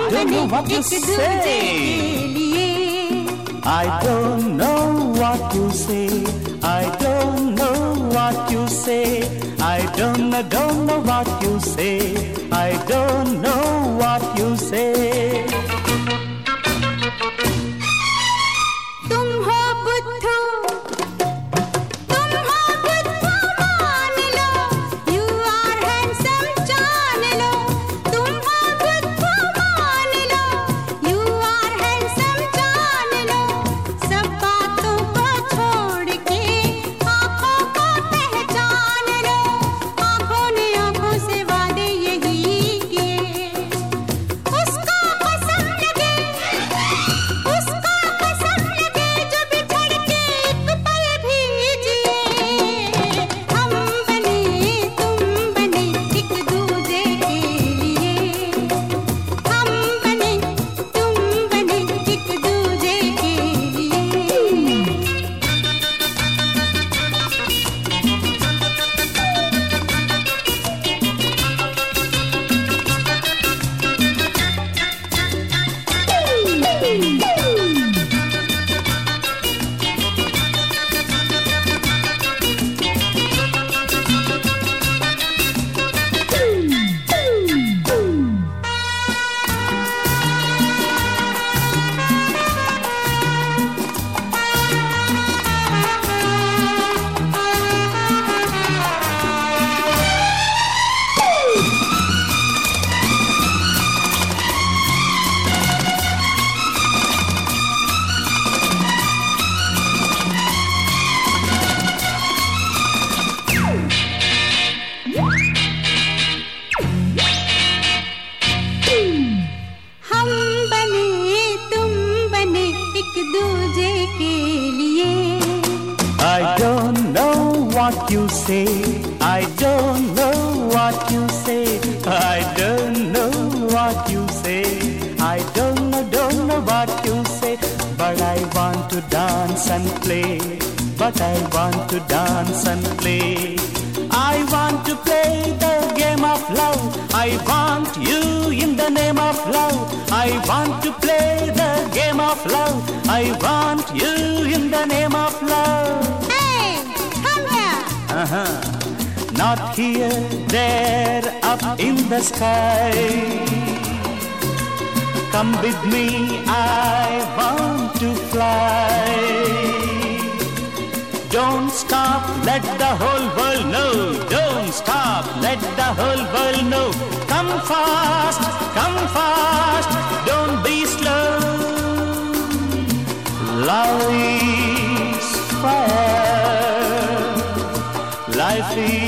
don't know what to say. I don't know what you say. I don't know what you say. I don't know what you say. I don't know what you say. तुम हो बुद्धू, तुम हो बुद्धू मान लो, you are handsome जान लो, तुम हो बुद्धू मान लो, you are handsome जान लो, सब बातों को छोड़ के आँखों को पहचान लो, आँखों ने आँखों से वादे यही किए, उसको कसम लगे, उसको कसम लगे जो बिछड़ के एक पल भी जिए, हम बने तुम बने एक दूजे के लिए, हम बने तुम बने एक दूजे के लिए। हम बने तुम बने एक दूजे के लिए। I don't know what you say. I don't know what you say. I don't know what you say. I don't know what you say. But I want to dance and play. But I want to dance and play. I want to play the game of love. I want you in the name of love. I want to play the game of love. I want you in the name of love. Hey, come here. Not here, there, up in the sky. Come with me, I want to fly. Don't stop, let the whole world know. Don't stop, let the whole world know. Come fast, don't be slow. Love is fire, life is